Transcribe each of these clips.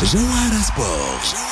جوهرة سبورت.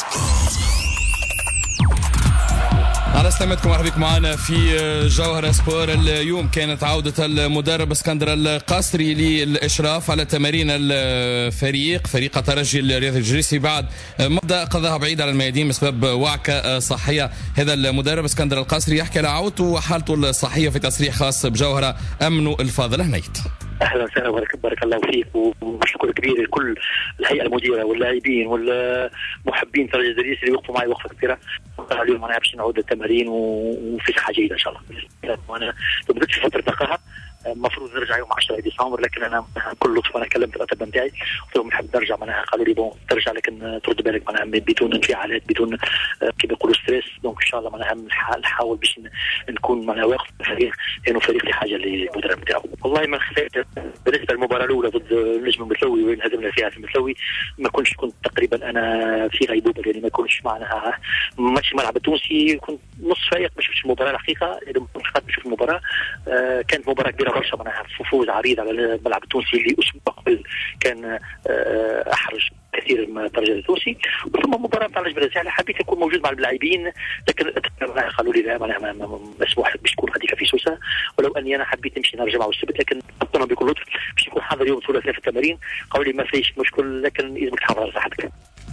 على استمتكم، مرحبا بكم معنا في جوهرة سبور. اليوم كانت عودة المدرب اسكندر القاسري للإشراف على تمارين الفريق، فريق الترجي الرياضي الجريسي، بعد مدة قضاها بعيد على الميادين بسبب وعكة صحية. هذا المدرب اسكندر القاسري يحكي على عودته وحالته الصحية في تصريح خاص بجوهرة. أمنوا الفاضل هنيت. اهلا وسهلا، بارك الله فيك، وشكر كبير لكل الهيئه المديره واللاعبين والمحبين ترجي الجريسي اللي وقفوا معي وقفه كبيره. اليوم انا باش نعود التمارين وفي صحه جيده ان شاء الله. وانا بدات في فتره نقاهه، المفروض نرجع يوم 10 ديسمبر، لكن انا بكل لطف انا كلمت الأطباء نتاعي قلت لهم نحب نرجع. معناها قالوا لي بون ترجع، لكن ترد بالك معناها بدون انفعالات، بدون كيف يقولوا ستريس. دونك ان شاء الله معناها نحاول باش نكون معناها واقف في الفريق، لانه فريق حاجه للمدرب نتاعو. والله ما خفيت بالنسبه للمباراه الاولى ضد النجم المثلوي وين هزمنا فيها في المثلوي، ما كنت تقريبا انا في غيبوبه، يعني ما كنتش معناها ماتش الملعب التونسي، كنت نص فايق ما شفتش المباراه الحقيقه. اذا ما كنتش قادر نشوف المباراه، كانت مباراه كبيره برشا معناها، فوز عريض على الملعب التونسي اللي اسبوع قبل كان احرج كثير من الترجي التونسي. وثم مباراه نتاع الجبل الساحلي حبيت اكون موجود مع اللاعبين، لكن قالوا لي لا معناها مسموح باش تكون هذيك في سوسه، ولو اني انا حبيت نمشي نهار الجمعه والسبت، لكن قلت بكل لطف باش نكون حاضر يوم الثلاثاء في التمارين. قالوا لي ما فيش مشكل، لكن لازمك تحضر صحتك.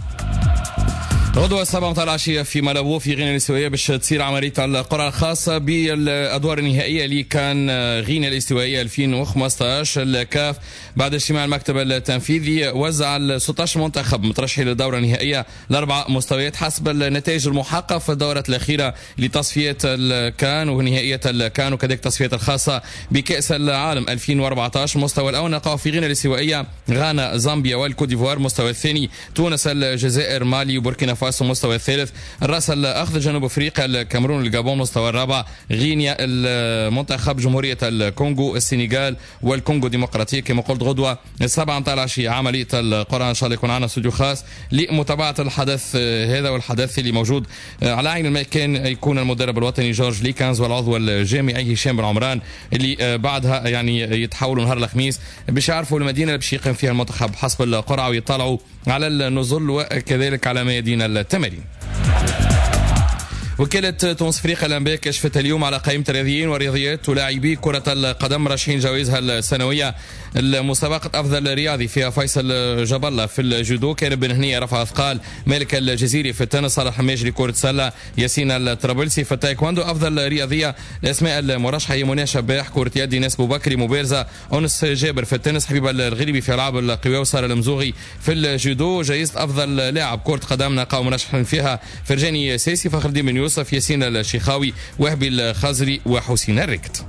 غدوة 7 متاع العشية في ملابو في غينيا الاستوائية باش تصير عملية القرعة الخاصة بالأدوار النهائية اللي كان غينيا الاستوائية 2015. الكاف بعد اجتماع المكتب التنفيذي وزع 16 منتخب مترشحين للدورة النهائية ل4 مستويات حسب النتائج المحققة في الدورة الأخيرة لتصفية الكان ونهائية الكان، وكذلك تصفية الخاصة بكأس العالم 2014. المستوى الأول نلقاه في غينيا الاستوائية غانا، زامبيا والكوت ديفوار. المستوى الثاني تونس، الجزائر، مالي وبوركينا فاسو. المستوى الثالث الراس الاخضر، جنوب افريقيا، الكاميرون، الجابون. المستوى الرابع غينيا، المنتخب، جمهوريه الكونغو، السنغال والكونغو الديمقراطيه. كما قلت غدوه 7 متاع العشيه عمليه القرعه، ان شاء الله يكون عندنا استوديو خاص لمتابعه الحدث هذا والحدث اللي موجود على عين الماء. كان يكون المدرب الوطني جورج ليكانز والعضو الجامعي هشام بن عمران، اللي بعدها يعني يتحولوا نهار الخميس باش يعرفوا المدينه اللي باش يقيم فيها المنتخب حسب القرعه، ويطلعوا على النزل وكذلك على ميادين التمارين. وكالة تونس افريقيا الانباء كشفت اليوم على قائمة الرياضيين ورياضيات ولاعبي كرة القدم راشحين جوائزها السنوية. المسابقة افضل رياضي فيها فيصل جبلة في الجودو، كان بن هنية رفع اثقال، مالك الجزيري في التنس، صالح حماج لكرة السلة، ياسين الطرابلسي في التايكواندو. افضل رياضية الاسماء المرشحة هي منى شباح كرة يد، ناس بوبكري مبارزة، انس جابر في التنس، حبيبة الغريبي في العاب القوى، وسارة المزوغي في الجودو. جائزة افضل لاعب كرة قدم نلقاو مرشحين فيها فرجاني ساسي، فخر الدين بن يوسف، ياسين الشيخاوي، وهبي الخزري وحسين الركت.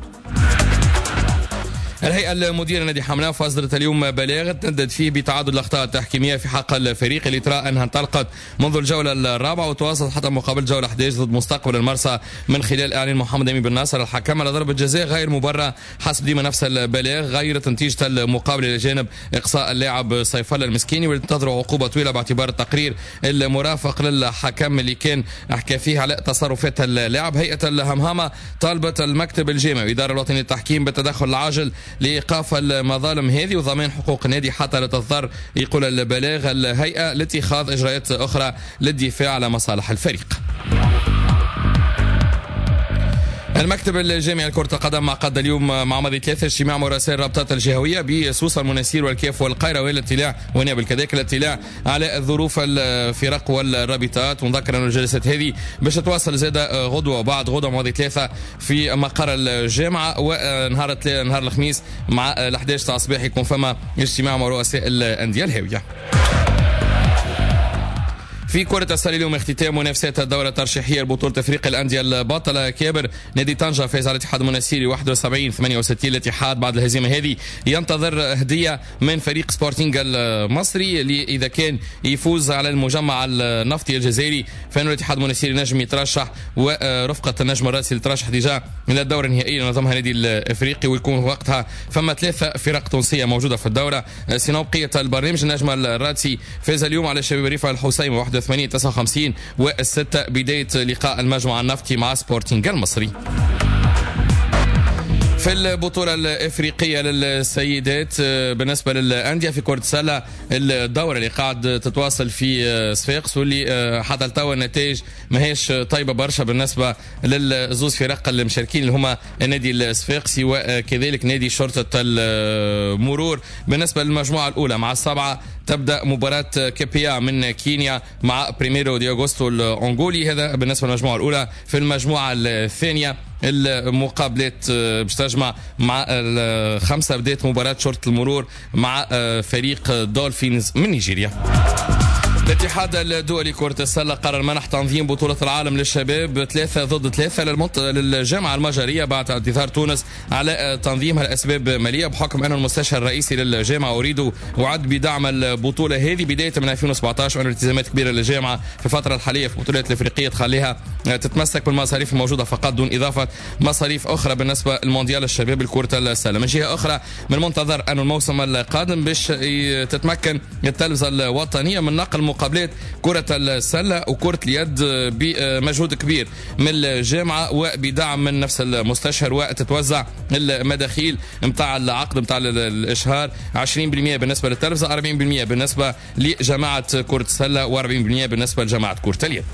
الهيئة المديرة نادي حملاف أصدرت اليوم بلاغ تندد فيه بتعدد الأخطاء التحكيمية في حق الفريق اللي ترى أنها انطلقت منذ الجولة الرابعة وتواصلت حتى مقابل جولة 11 ضد مستقبل المرسى، من خلال إعلان محمد أمين بن ناصر الحكم على ضربة جزاء غير مبررة حسب ديما نفس البلاغ، غيرت نتيجة المقابلة إلى جانب إقصاء اللاعب سيف الله المسكيني، وينتظر عقوبة طويلة باعتبار التقرير المرافق للحكم اللي كان أحكى فيه على تصرفات اللاعب. هيئة الهمهمة طالبت المكتب الجامعي والإدارة الوطنية للتحكيم بالتدخل العاجل لإيقاف المظالم هذه وضمان حقوق النادي حتى لا تضطر، يقول البلاغ الهيئة، لاتخاذ إجراءات أخرى للدفاع على مصالح الفريق. المكتب الجامعي لكرة القدم عقد اليوم مع ماضي 3 اجتماع مراسل الرابطات الجهوية بسوسة، المناسير والكيف والقيروان للاطلاع ونابل، كذلك الاطلاع على ظروف الفرق والرابطات. ونذكر أن الجلسات هذه باش تواصل زادة غدوة وبعد غدوة ماضي 3 في مقر الجامعة، ونهار الخميس مع 11 تاع الصباح يكون فما اجتماع مع رؤساء الأندية الهاوية. في كرة السلة اليوم اختتام منافسات الدورة الترشيحية لبطولة افريقيا الأندية الباطلة كابر. نادي طنجة فاز على الاتحاد المناسيري 71-68. الاتحاد بعد الهزيمة هذه ينتظر هدية من فريق سبورتينغ المصري، اللي إذا كان يفوز على المجمع النفطي الجزائري فإنه الاتحاد المناسيري نجم يترشح، ورفقة النجم الراسي اللي ترشح ديجا من الدورة النهائية اللي نظمها النادي الافريقي، ويكون وقتها فما 3 فرق تونسية موجودة في الدورة. سينو بقية البرنامج النجم الراسي فاز اليوم على شباب رفاع الحسيمة 81-59، والستة بداية لقاء المجمع النفطي مع سبورتينغ المصري. في البطولة الإفريقية للسيدات بالنسبة للأندية في كرة السلة، الدورة اللي قاعد تتواصل في صفاقس واللي حتى لتوا النتائج ماهيش طيبة برشا بالنسبة للزوز فرق المشاركين اللي هما النادي الصفاقسي وكذلك نادي شرطة المرور. بالنسبة للمجموعة الأولى مع السبعة تبدأ مباراة كيبيا من كينيا مع بريميرو دي أغوستو الأنغولي، هذا بالنسبة للمجموعة الأولى. في المجموعة الثانية المقابلات باش تجمع مع الخمسة، بداية مباراة شرطة المرور مع فريق دولفينز من نيجيريا. الاتحاد الدولي كرة السلة قرر منح تنظيم بطولة العالم للشباب 3-3 للجامعة المجرية بعد اعتذار تونس على تنظيمها لأسباب مالية، بحكم أن المستشار الرئيسي للجامعة أريد وعد بدعم البطولة هذه بداية من 2017، وأن الالتزامات كبيرة للجامعة في الفترة الحالية في البطولات الأفريقية تخليها تتمسك بالمصاريف الموجودة فقط دون إضافة مصاريف أخرى بالنسبة للمونديال الشباب لكرة السلة. من جهة أخرى من المنتظر أن الموسم القادم باش تتمكن التلفزة الوطنية من نقل مقابلات كرة السلة وكرة اليد بمجهود كبير من الجامعة وبدعم من نفس المستشار، وتتوزع المداخيل متاع العقد متاع الإشهار 20% بالنسبة للتلفزة، 40% بالنسبة لجماعة كرة السلة، و40% بالنسبة لجماعة كرة اليد.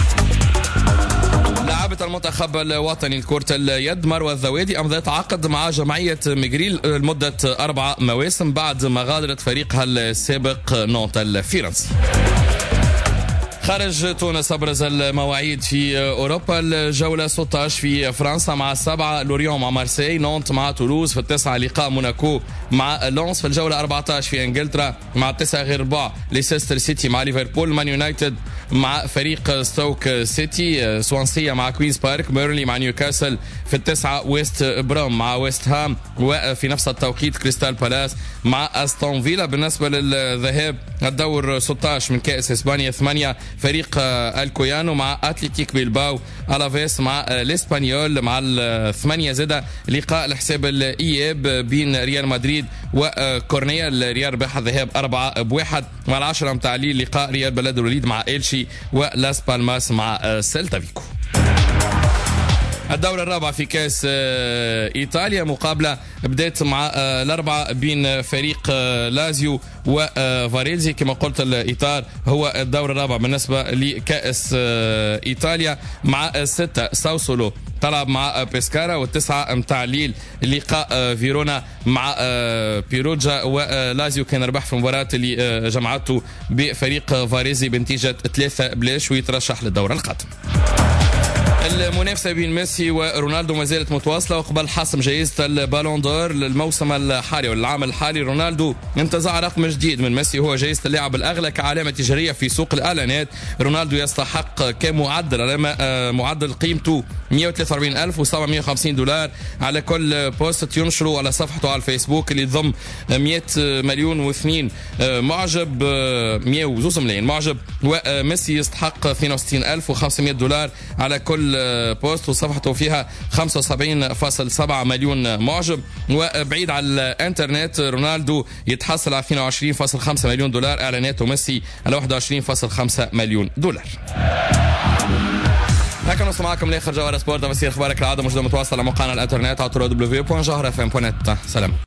لاعبة المنتخب الوطني لكرة اليد مروة الذوادي أمضت عقد مع جمعية ميغريل لمدة 4 مواسم بعد ما غادرت فريقها السابق نونت الفرنسي. خارج تونس أبرز المواعيد في أوروبا: الجولة 16 في فرنسا مع 7 لوريون مع مارسيي، نونت مع تولوز، في 9 لقاء موناكو مع لونس، في الجولة 14 في إنجلترا مع 9 غير 4 ليستر سيتي مع ليفربول، مان يونايتد مع فريق ستوك سيتي، سوانسية مع كوينز بارك، بيرنلي مع نيوكاسل، في 9 ويست بروم مع ويست هام، وفي نفس التوقيت كريستال بالاس مع أستون فيلا. بالنسبة للذهاب الدور 16 من كأس إسبانيا 8 فريق الكويانو مع أتليتيك بيلباو، ألافيس مع الإسبانيول، مع 8 زادة لقاء لحساب الإياب بين ريال مدريد وكورنيا، الريال ربح الذهاب 4-1، مع 10 متاع لقاء ريال بلد الوليد مع إلشي، ولاس بالماس مع سيلتا فيكو. الدورة الرابعة في كأس إيطاليا، مقابلة بدأت مع الأربعة بين فريق لازيو وفاريزي. كما قلت الإطار هو الدورة الرابعة بالنسبة لكأس إيطاليا، مع 6 ساوسولو تلعب مع بيسكارا، والتسعة متاع ليل لقاء فيرونا مع بيروجا، ولازيو كان ربح في مباراة اللي جمعته بفريق فاريزي بنتيجة 3-0 ويترشح للدورة القادم. المنافسة بين ميسي ورونالدو ما زالت متواصلة، وقبل حسم جائزة البالون دور للموسم الحالي والعام الحالي رونالدو انتزع رقم جديد من ميسي، هو جائزة اللاعب الأغلى كعلامة تجارية في سوق الإعلانات. رونالدو يستحق كمعدل معدل قيمته $143,750 على كل بوست ينشره على صفحته على الفيسبوك اللي يضم 100 مليون و2 معجب، 102 ملايين معجب. وميسي يستحق $62,500 على كل بوست وصفحته فيها 75.7 مليون معجب. وبعيد على الانترنت رونالدو يتحصل على $22.5 مليون، اعلانات وميسي على $21.5 مليون. هكذا نوصل معكم لاخر جوله سبورت، تفاصيل اخبارك العاده موجوده متواصله على موقعنا الانترنت على www.jahra.fm.net. سلام.